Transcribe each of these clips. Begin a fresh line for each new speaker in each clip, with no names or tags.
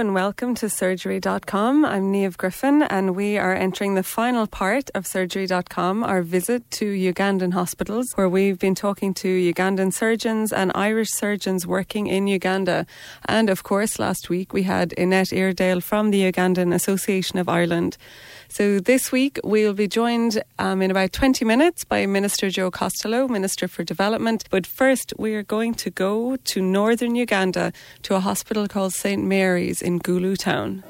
and welcome to Surgery.com. I'm Niamh Griffin and we are entering the final part of Surgery.com, our visit to Ugandan hospitals, where we've been talking to Ugandan surgeons and Irish surgeons working in Uganda. And of course, last week we had Annette Iredale from the Ugandan Association of Ireland. So this week we'll be joined in about 20 minutes by Minister Joe Costello, Minister for Development. But first we are going to go to northern Uganda to a hospital called St. Mary's in Gulu town.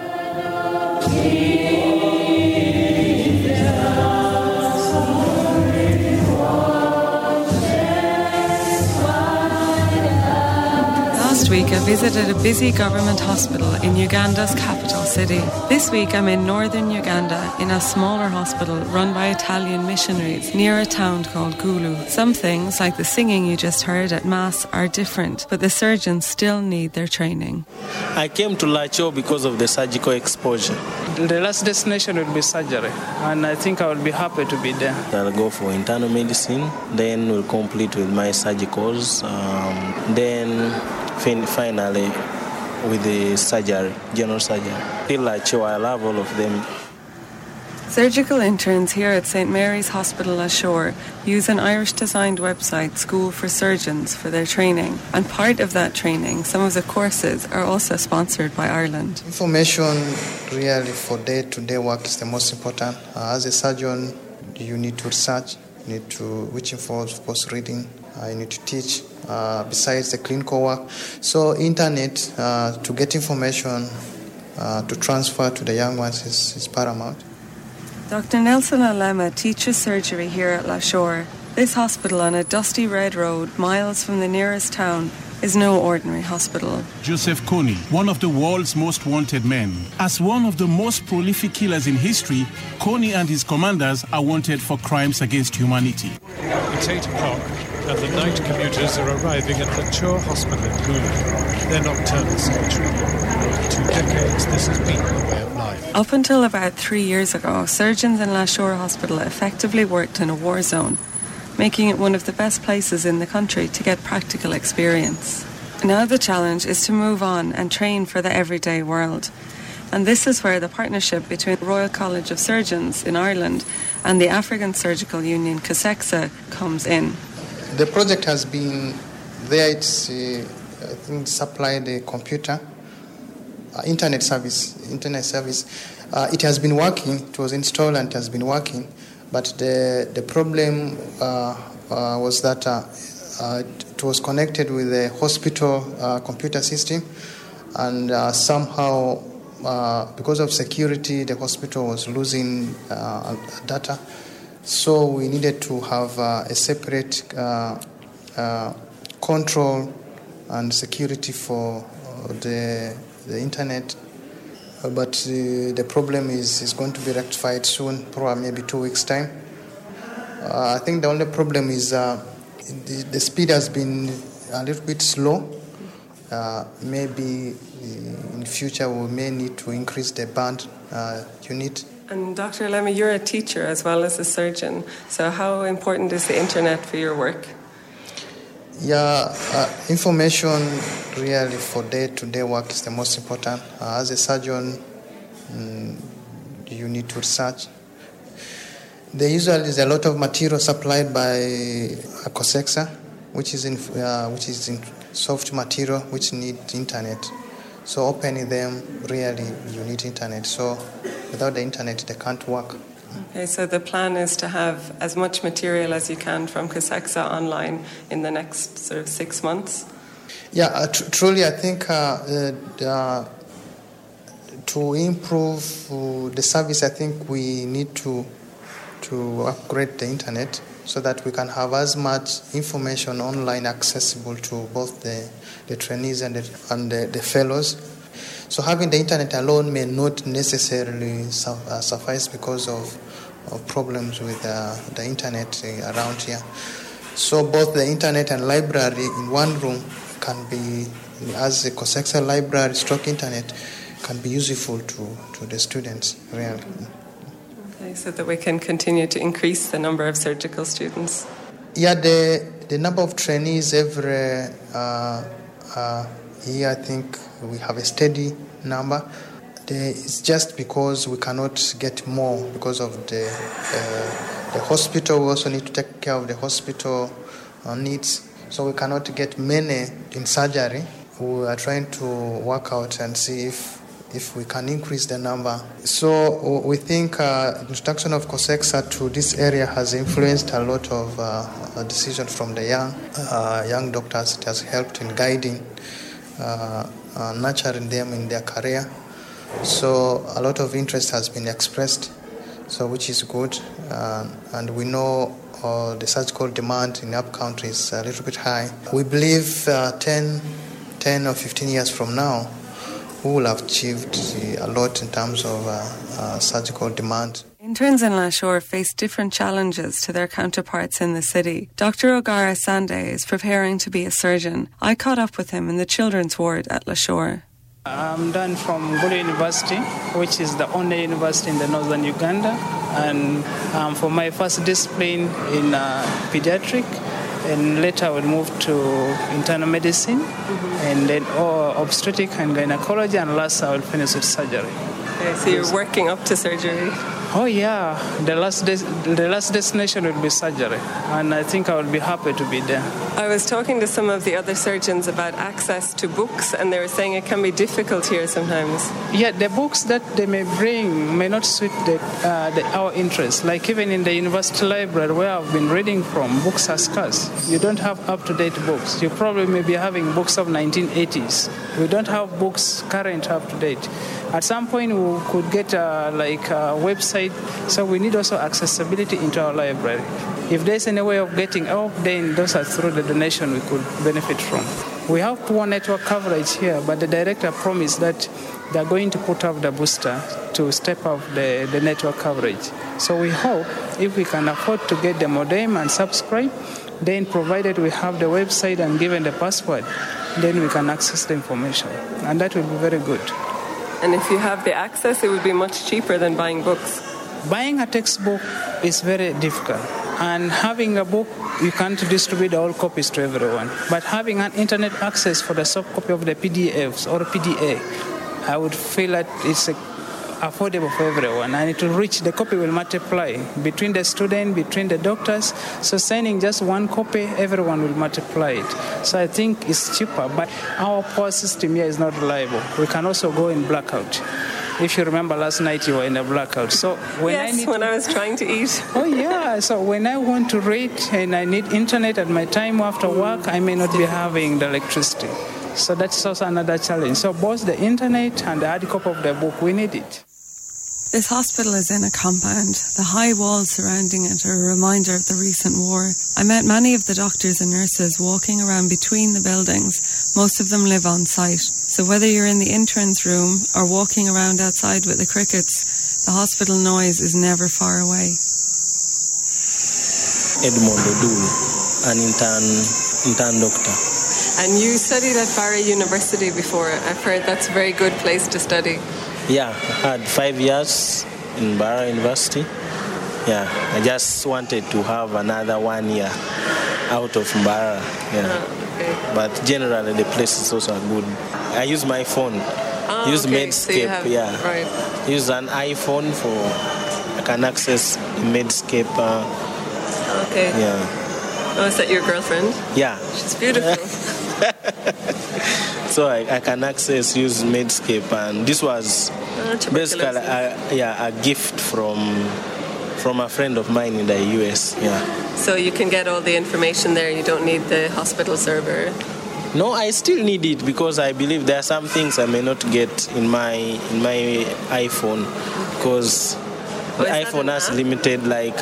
Last week I visited a busy government hospital in Uganda's capital city. This week I'm in northern Uganda in a smaller hospital run by Italian missionaries near a town called Gulu. Some things, like the singing you just heard at Mass, are different, but the surgeons still need their training.
I came to Lacho because of the surgical exposure.
The last destination will be surgery, and I think I will be happy to be there.
I'll go for internal medicine, then we'll complete with my surgicals, then finally with the surgery, general surgery. Till Lacho, I love all of them.
Surgical interns here at St. Mary's Hospital Ashore use an Irish-designed website, School for Surgeons, for their training. And part of that training, some of the courses, are also sponsored by Ireland.
Information really for day-to-day work is the most important. As a surgeon, you need to research, which involves, of course, reading. You need to teach, besides the clinical work. So internet, to get information, to transfer to the young ones is paramount.
Dr. Nelson Alema teaches surgery here at Lashore. This hospital on a dusty red road miles from the nearest town is no ordinary hospital.
Joseph Kony, one of the world's most wanted men. As one of the most prolific killers in history, Kony and his commanders are wanted for crimes against humanity.
It's 8 o'clock and the night commuters are arriving at Lachore Hospital in Gulu. Their nocturnal cemetery. For 2 decades, this has been their way of life.
Up until about 3 years ago, surgeons in Lashore Hospital effectively worked in a war zone, making it one of the best places in the country to get practical experience. Now the challenge is to move on and train for the everyday world. And this is where the partnership between Royal College of Surgeons in Ireland and the African Surgical Union, COSEXA, comes in.
The project has been there. It's, I think, supplied a computer, internet service. It has been working. It was installed and it has been working. But the problem was that it was connected with the hospital computer system, and somehow, because of security, the hospital was losing data. So we needed to have a separate control and security for the internet. But the problem is going to be rectified soon, probably maybe 2 weeks' time. I think the only problem is the speed has been a little bit slow. Maybe in the future we may need to increase the band unit.
And Dr. Alema, you're a teacher as well as a surgeon. So how important is the internet for your work?
Yeah, information really for day-to-day work is the most important. As a surgeon, you need to research. There usually is a lot of material supplied by COSEXA, which is in soft material, which need internet. So opening them, really, you need internet. So without the internet, they can't work.
Okay, so the plan is to have as much material as you can from COSEXA online in the next sort of 6 months?
Yeah, truly, I think to improve the service, I think we need to upgrade the internet so that we can have as much information online accessible to both the trainees and the fellows. So having the internet alone may not necessarily suffice because of problems with the internet around here. So both the internet and library in one room can be, as a COSEXA library stroke internet, can be useful to the students, really.
Okay, so that we can continue to increase the number of surgical students.
Yeah, the number of trainees every year, I think, we have a steady number. It's just because we cannot get more because of the hospital. We also need to take care of the hospital needs, so we cannot get many in surgery. We are trying to work out and see if we can increase the number. So we think introduction of COSEXA to this area has influenced a lot of decisions from the young doctors. It has helped in guiding, nurturing them in their career. So a lot of interest has been expressed, so which is good. And we know the surgical demand in up country is a little bit high. We believe 10 or 15 years from now, we will have achieved a lot in terms of surgical demand.
Interns in La Shore face different challenges to their counterparts in the city. Dr. O'Gara Sande is preparing to be a surgeon. I caught up with him in the children's ward at La Shore.
I'm done from Gulu University, which is the only university in the northern Uganda. And for my first discipline in pediatric, and later I will move to internal medicine, and then obstetric and gynecology, and last I will finish with surgery.
Okay, so you're working up to surgery?
Oh yeah, the last destination will be surgery, and I think I will be happy to be there.
I was talking to some of the other surgeons about access to books, and they were saying it can be difficult here sometimes.
Yeah, the books that they may bring may not suit our interests. Like even in the university library where I've been reading from, books are scarce. You don't have up-to-date books. You probably may be having books of 1980s. We don't have books current up-to-date. At some point, we could get a website, so we need also accessibility into our library. If there's any way of getting out, then those are through the donation we could benefit from. We have poor network coverage here, but the director promised that they're going to put up the booster to step up the network coverage. So we hope if we can afford to get the modem and subscribe, then provided we have the website and given the password, then we can access the information. And that will be very good.
And if you have the access, it would be much cheaper than buying books.
Buying a textbook is very difficult. And having a book, you can't distribute all copies to everyone. But having an internet access for the soft copy of the PDFs or PDA, I would feel that it's affordable for everyone, and it will reach, the copy will multiply between the student, between the doctors. So signing just one copy, everyone will multiply it. So I think it's cheaper, but our power system here is not reliable. We can also go in blackout. If you remember last night, you were in a blackout. So when
I was trying to eat.
Oh yeah. So when I want to read and I need internet at my time after work, I may not be having the electricity. So that's also another challenge. So both the internet and the hard copy of the book, we need it.
This hospital is in a compound. The high walls surrounding it are a reminder of the recent war. I met many of the doctors and nurses walking around between the buildings. Most of them live on site. So whether you're in the interns room or walking around outside with the crickets, the hospital noise is never far away.
Edmond Odul, an intern doctor.
And you studied at Barra University before. I've heard that's a very good place to study.
Yeah, I had 5 years in Barra University. Yeah, I just wanted to have another 1 year out of Barra. Yeah.
Okay.
But generally, the place is also good. I use my phone. Use Medscape.
So right.
Use an iPhone I can access Medscape.
Okay.
Yeah.
Oh, is that your girlfriend?
Yeah.
She's beautiful.
So I can use Medscape, and this was basically a gift from a friend of mine in the US. Yeah.
So you can get all the information there. You don't need the hospital server.
No, I still need it because I believe there are some things I may not get in my iPhone because the iPhone has limited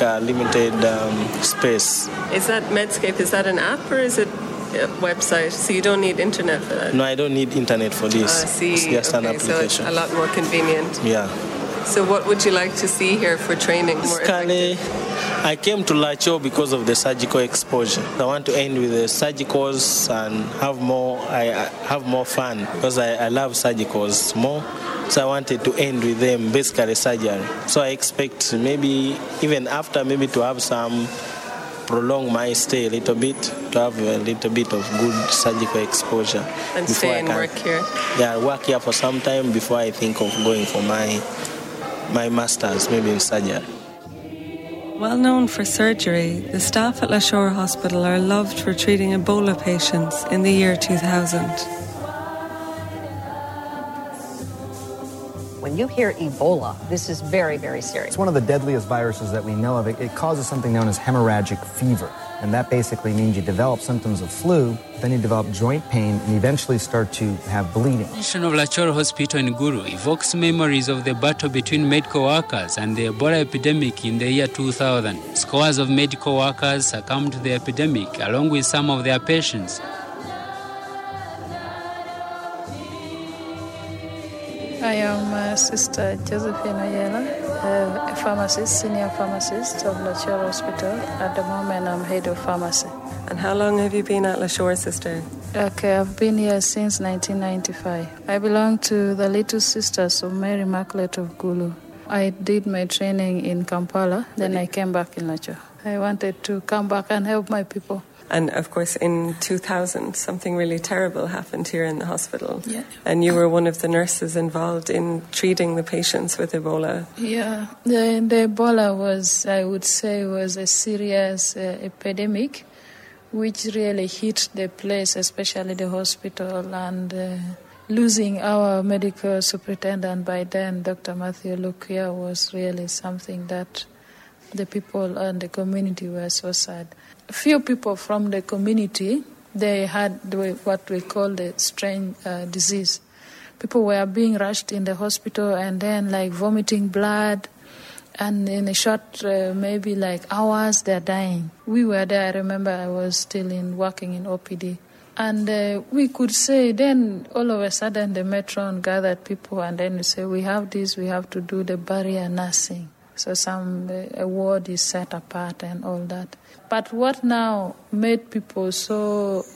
space.
Is that Medscape? Is that an app or is it a website? So you don't need internet for that?
No, I don't need internet for this.
I see.
It's just an application.
So it's a lot more convenient.
Yeah.
So what would you like to see here for training?
I came to La Shore because of the surgical exposure. I want to end with the surgicals and have more fun because I love surgicals more. So I wanted to end with them, basically surgery. So I expect maybe even after to have some prolong my stay a little bit, to have a little bit of good surgical exposure.
And stay and work here?
Yeah, work here for some time before I think of going for my master's, maybe in surgery.
Well known for surgery, the staff at La Shore Hospital are loved for treating Ebola patients in the year 2000.
When you hear Ebola, this is very, very serious.
It's one of the deadliest viruses that we know of. It causes something known as hemorrhagic fever. And that basically means you develop symptoms of flu, then you develop joint pain, and eventually start to have bleeding.
The mission of La Shore Hospital in Gulu evokes memories of the battle between medical workers and the Ebola epidemic in the year 2000. Scores of medical workers succumbed to the epidemic, along with some of their patients.
I am Sister Josephine Oyela, a pharmacist, senior pharmacist of La Shore Hospital. At the moment, I'm head of pharmacy.
And how long have you been at La Shore, sister?
Okay, I've been here since 1995. I belong to the Little Sisters of Mary Immaculate of Gulu. I did my training in Kampala, then I came back in La Shore. I wanted to come back and help my people.
And of course, in 2000, something really terrible happened here in the hospital.
Yeah.
And you were one of the nurses involved in treating the patients with Ebola.
Yeah, the Ebola was, I would say, was a serious epidemic, which really hit the place, especially the hospital, and losing our medical superintendent by then, Dr. Matthew Lukia, was really something that the people and the community were so sad. A few people from the community, they had what we call the strange disease. People were being rushed in the hospital and then like vomiting blood, and in a short, maybe like hours, they're dying. We were there. I remember I was still working in OPD. And we could say then all of a sudden the matron gathered people and then we say, we have this, we have to do the barrier nursing. So a ward is set apart and all that. But what now made people so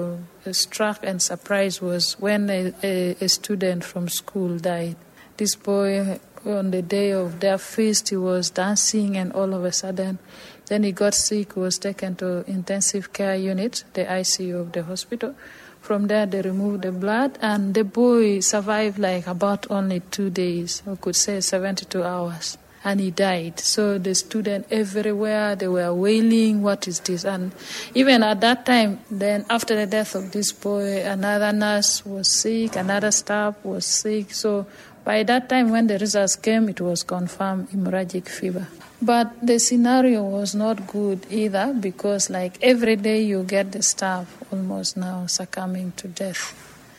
struck and surprised was when a student from school died. This boy, on the day of their feast, he was dancing and all of a sudden, then he got sick, was taken to intensive care unit, the ICU of the hospital. From there, they removed the blood, and the boy survived like about only 2 days, we could say 72 hours. And he died. So the students everywhere, they were wailing, what is this? And even at that time, then after the death of this boy, another nurse was sick, another staff was sick. So by that time when the results came, it was confirmed hemorrhagic fever. But the scenario was not good either, because like every day you get the staff almost now succumbing to death.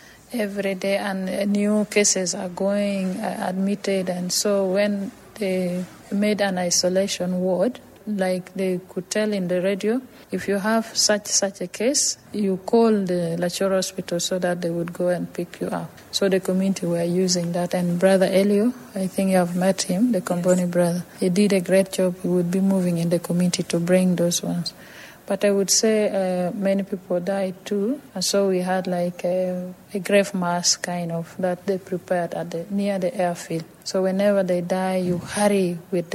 Every day, and new cases are going admitted. And so when they made an isolation ward, like they could tell in the radio, if you have such a case, you call the La Shore Hospital so that they would go and pick you up. So the community were using that. And Brother Elio, I think you have met him, the Komboni brother. He did a great job. He would be moving in the community to bring those ones. But I would say many people died too. And so we had like a grave mass kind of that they prepared near the airfield. So whenever they die, you hurry with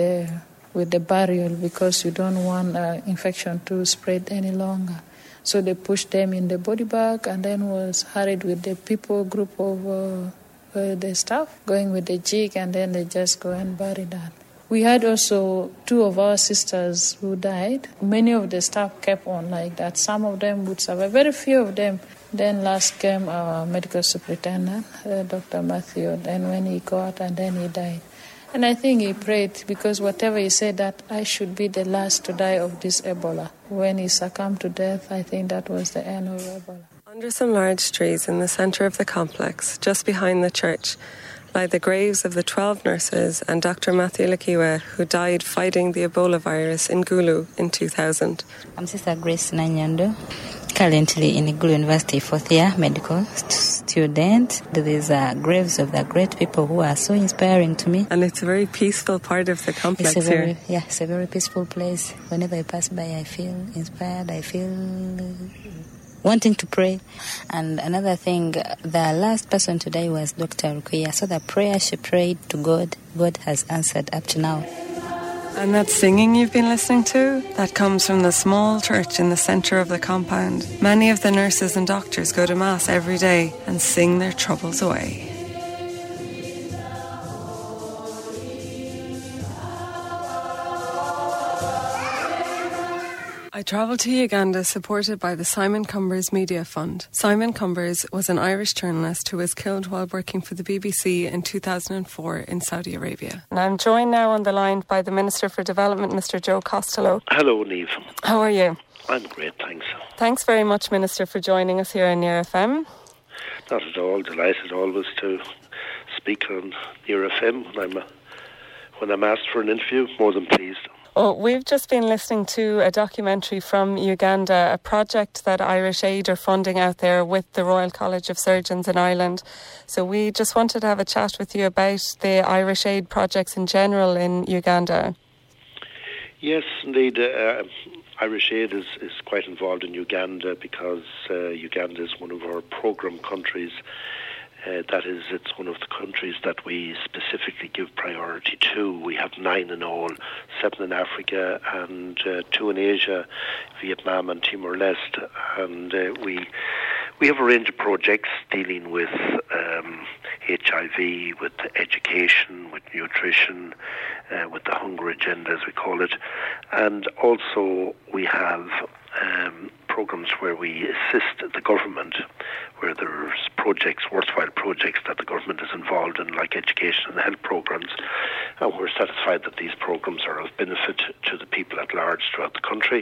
the burial because you don't want infection to spread any longer. So they pushed them in the body bag and then was hurried with the group of the staff, going with the jig, and then they just go and bury that. We had also 2 of our sisters who died. Many of the staff kept on like that. Some of them would survive, very few of them. Then last came our medical superintendent, Dr. Matthew, and when he got and then he died. And I think he prayed because whatever he said, that I should be the last to die of this Ebola. When he succumbed to death, I think that was the end of Ebola.
Under some large trees in the centre of the complex, just behind the church, lie the graves of the 12 nurses and Dr. Matthew Lukiwa, who died fighting the Ebola virus in Gulu in 2000.
I'm Sister Grace Nanyando, currently in Gulu University 4th year medical student. These are graves of the great people who are so inspiring to me.
And it's a very peaceful part of the complex here.
Yeah, it's a very peaceful place. Whenever I pass by, I feel inspired, I feel wanting to pray. And another thing, the last person to die was Dr. Rukia. So the prayer she prayed to God, God has answered up to now.
And that singing you've been listening to, that comes from the small church in the centre of the compound. Many of the nurses and doctors go to Mass every day and sing their troubles away. I travelled to Uganda supported by the Simon Cumbers Media Fund. Simon Cumbers was an Irish journalist who was killed while working for the BBC in 2004 in Saudi Arabia. And I'm joined now on the line by the Minister for Development, Mr. Joe Costello.
Hello, Niamh.
How are you?
I'm great, thanks.
Thanks very much, Minister, for joining us here on Near FM.
Not at all. Delighted always to speak on Near FM when I'm asked for an interview. More than pleased.
Oh, we've just been listening to a documentary from Uganda, a project that Irish Aid are funding out there with the Royal College of Surgeons in Ireland. So we just wanted to have a chat with you about the Irish Aid projects in general in Uganda.
Yes, indeed. Irish Aid is quite involved in Uganda because Uganda is one of our programme countries. That is, it's one of the countries that we specifically give priority to. We have 9 in all, 7 in Africa and 2 in Asia, Vietnam and Timor-Leste. And we have a range of projects dealing with HIV, with education, with nutrition, with the hunger agenda, as we call it. And also we have programs where we assist the government, where there's worthwhile projects that the government is involved in, like education and health programs, and we're satisfied that these programs are of benefit to the people at large throughout the country.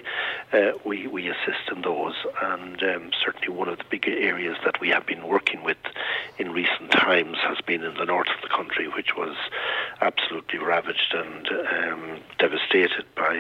We assist in those, and certainly one of the big areas that we have been working with in recent times has been in the north of the country, which was absolutely ravaged and devastated by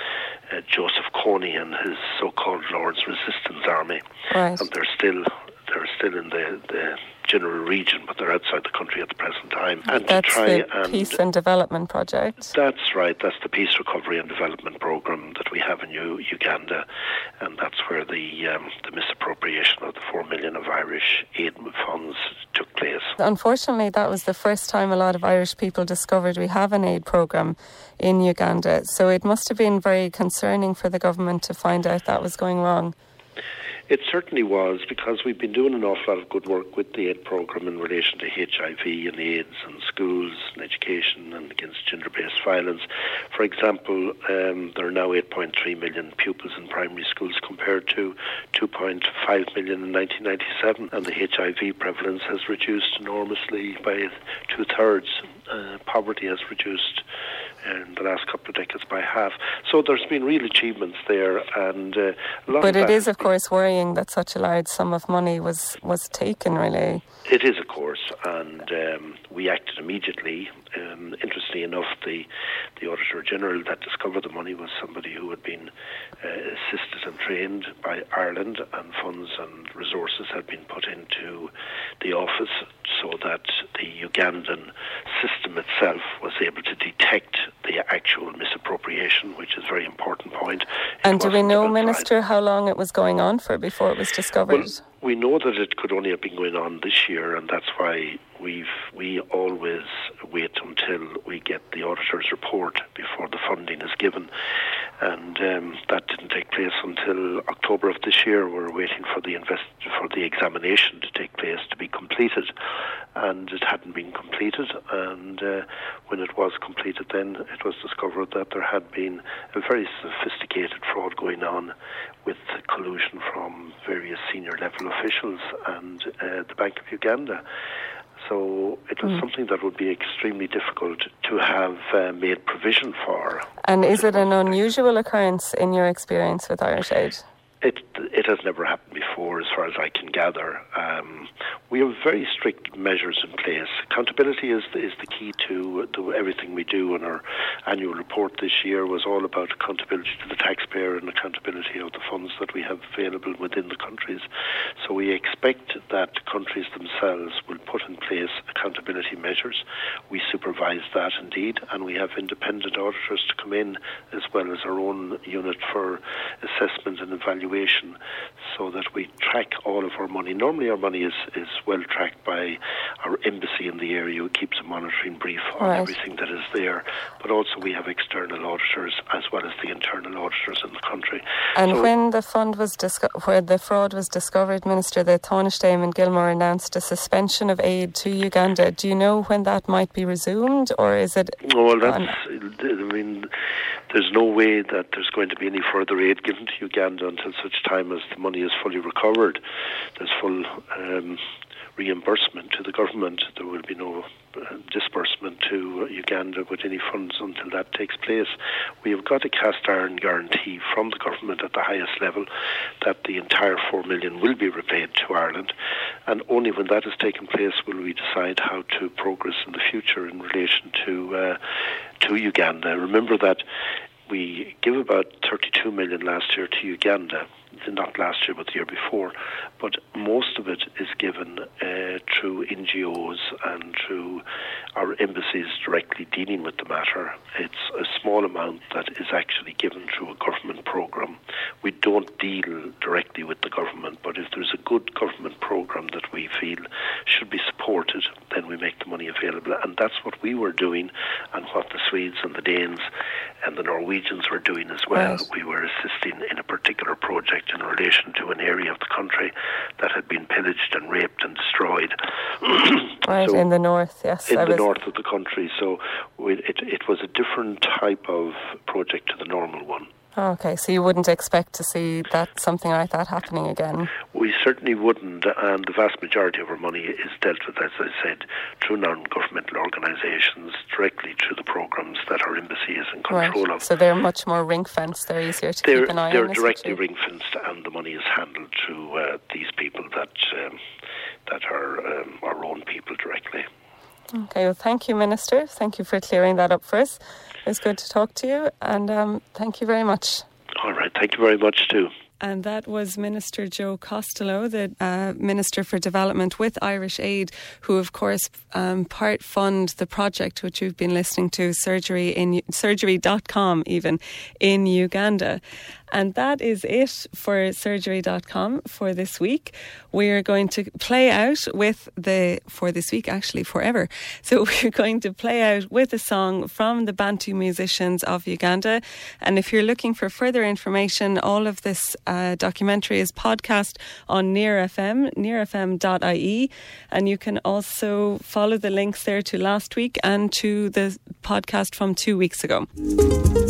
Joseph Kony and his so-called Lord's Resistance Army.
Right.
And they're still in the general region, but they're outside the country at the present time. And
that's the Peace and Development Project.
That's right. That's the Peace, Recovery and Development Programme that we have in Uganda, and that's where the misappropriation of the 4 million of Irish aid funds took place.
Unfortunately, that was the first time a lot of Irish people discovered we have an aid programme in Uganda, so it must have been very concerning for the government to find out that was going wrong.
It certainly was, because we've been doing an awful lot of good work with the aid programme in relation to HIV and AIDS and schools and education and against gender-based violence. For example, there are now 8.3 million pupils in primary schools compared to 2.5 million in 1997, and the HIV prevalence has reduced enormously by 2/3. Poverty has reduced in the last couple of decades by half. So there's been real achievements there, and a lot
but
of
it is, of course, worrying that such a large sum of money was taken, really.
It is, of course, and we acted immediately. Interestingly enough, the Auditor General that discovered the money was somebody who had been assisted and trained by Ireland, and funds and resources had been put into the office so that the Ugandan system itself was able to detect the actual misappropriation, which is a very important point.
And do we know, Minister, how long it was going on for before it was discovered?
Well, we know that it could only have been going on this year, and that's why we always wait until we get the auditor's report before the funding is given. And that didn't take place until October of this year. We're waiting for the examination to take place to be completed, and it hadn't been completed. And when it was completed, then it was discovered that there had been a very sophisticated fraud going on with collusion from various senior level officials and the Bank of Uganda. So it was something that would be extremely difficult to have made provision for.
And is it an unusual occurrence in your experience with Irish Aid?
It has never happened before, as far as I can gather. We have very strict measures in place. Accountability is the key to everything we do, and our annual report this year was all about accountability to the taxpayer and accountability of the funds that we have available within the countries. So we expect that countries themselves will put in place accountability measures. We supervise that indeed, and we have independent auditors to come in, as well as our own unit for assessment and evaluation. so that we track all of our money. Normally our money is well tracked by our embassy in the area, who keeps a monitoring brief on everything that is there. But also we have external auditors as well as the internal auditors in the country.
And when the fund was where the fraud was discovered, Minister, the Taoiseach Eamon Gilmore announced a suspension of aid to Uganda. Do you know when that might be resumed, or is it?
Well, there's no way that there's going to be any further aid given to Uganda until such time as the money is fully recovered. There's full reimbursement to the government. There will be no disbursement to Uganda with any funds until that takes place. We have got a cast iron guarantee from the government at the highest level that the entire 4 million will be repaid to Ireland, and only when that has taken place will we decide how to progress in the future in relation to Uganda. Remember that we give about 32 million last year to Uganda, not last year but the year before, but most of it is given through NGOs and through our embassies directly dealing with the matter. It's a small amount that is actually given through a government programme. We don't deal directly with the government, but if there's a good government programme that we feel should be supported, then we make the money available. And that's what we were doing, and what the Swedes and the Danes and the Norwegians were doing as well. Right. We were assisting in a particular project in relation to an area of the country that had been pillaged and raped and destroyed.
Right, so, in the north, yes.
In the north of the country. So it was a different type of project to the normal one.
Okay, so you wouldn't expect to see something like that happening again?
We certainly wouldn't, and the vast majority of our money is dealt with, as I said, through non-governmental organisations, directly through the programmes that our embassy is in control of.
So they're much more ring-fenced, they're easier to keep an eye on?
They're directly ring-fenced, and the money is handled through these people that are our own people directly.
Okay, well, thank you, Minister. Thank you for clearing that up for us. It was good to talk to you, and thank you very much.
All right, thank you very much too.
And that was Minister Joe Costello, the Minister for Development with Irish Aid, who of course part fund the project which you've been listening to, surgery.com even, in Uganda. And that is it for surgery.com for this week. We're going to play out with for this week, actually forever. So we're going to play out with a song from the Bantu musicians of Uganda. And if you're looking for further information, all of this documentary is podcast on Near FM, nearfm.ie. And you can also follow the links there to last week and to the podcast from 2 weeks ago.